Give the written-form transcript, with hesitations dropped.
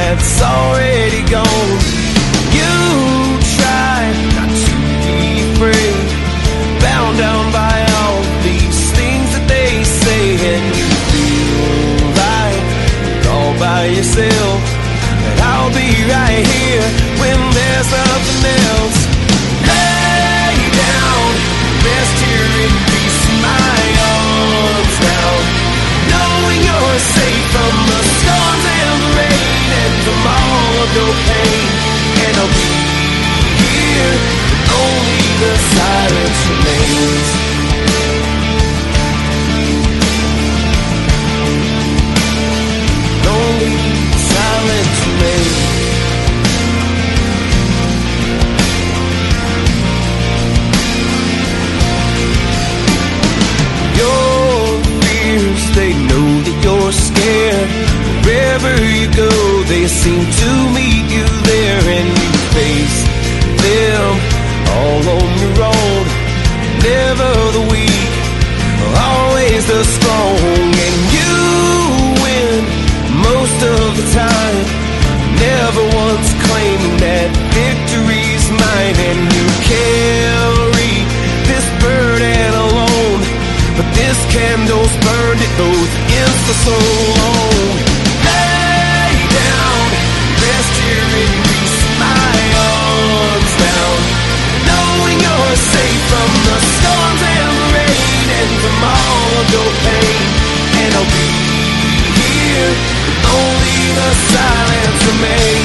that's already gone. You try not to be afraid, bound down by all these things that they say, and you feel like you're all by yourself. And I'll be right here when there's nothing else. Lay down, rest here in peace in my arms now, knowing you're safe from the storms and the rain and from all of your pain. And I'll be here when only the silence remains. Only silence remains. They know that you're scared. Wherever you go, they seem to meet you there, and you face them all on your own. Never the weak, always the strong, and you win most of the time, never once claiming that victory's mine. And you carry this burden alone, but this candle's burned it both against the soul. Lay down, rest here in peace in my arms now, knowing you're safe from the storms and the rain and from all of your pain. And I'll be here when only the silence remains.